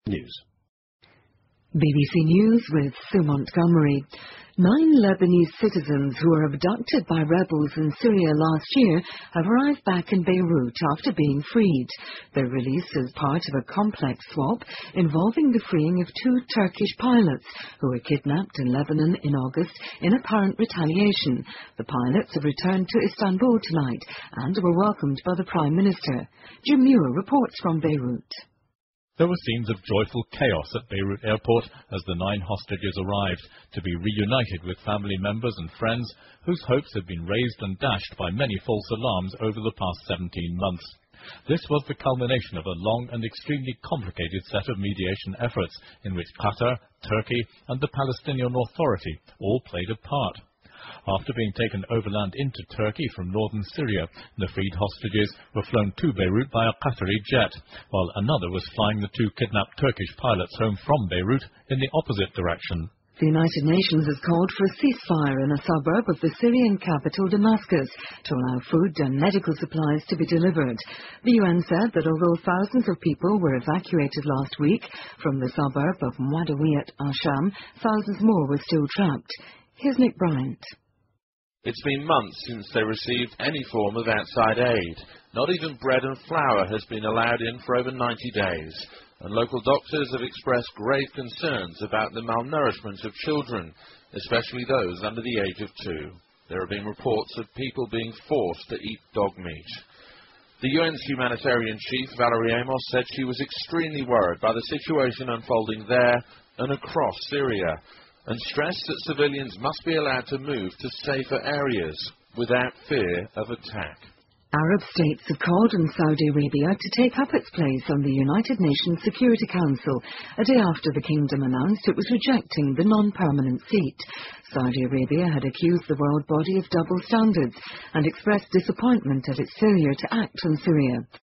News. BBC News with Sue Montgomery. 9 Lebanese citizens who were abducted by rebels in Syria last year have arrived back in Beirut after being freed. Their release is part of a complex swap involving the freeing of 2 Turkish pilots who were kidnapped in Lebanon in August in apparent retaliation. The pilots have returned to Istanbul tonight and were welcomed by the Prime Minister. Jim Muir reports from Beirut. There were scenes of joyful chaos at Beirut airport as the 9 hostages arrived to be reunited with family members and friends whose hopes had been raised and dashed by many false alarms over the past 17 months. This was the culmination of a long and extremely complicated set of mediation efforts in which Qatar, Turkey and the Palestinian Authority all played a part. After being taken overland into Turkey from northern Syria, the freed hostages were flown to Beirut by a Qatari jet, while another was flying the 2 kidnapped Turkish pilots home from Beirut in the opposite direction. The United Nations has called for a ceasefire in a suburb of the Syrian capital Damascus to allow food and medical supplies to be delivered. The UN said that although thousands of people were evacuated last week from the suburb of Mwadawiyat al-Sham, thousands more were still trapped. Here's Nick Bryant. It's been months since they received any form of outside aid. Not even bread and flour has been allowed in for over 90 days. And local doctors have expressed grave concerns about the malnourishment of children, especially those under the age of 2. There have been reports of people being forced to eat dog meat. The UN's humanitarian chief, Valerie Amos, said she was extremely worried by the situation unfolding there and across Syria, and stressed that civilians must be allowed to move to safer areas without fear of attack. Arab states have called on Saudi Arabia to take up its place on the United Nations Security Council, a day after the kingdom announced it was rejecting the non-permanent seat. Saudi Arabia had accused the world body of double standards and expressed disappointment at its failure to act on Syria.